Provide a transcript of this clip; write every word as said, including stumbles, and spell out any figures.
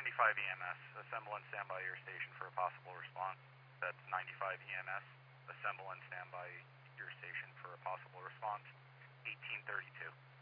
ninety-five E M S, assemble and stand by your station for a possible response. That's ninety-five E M S, assemble and stand by your station for a possible response. eighteen thirty-two.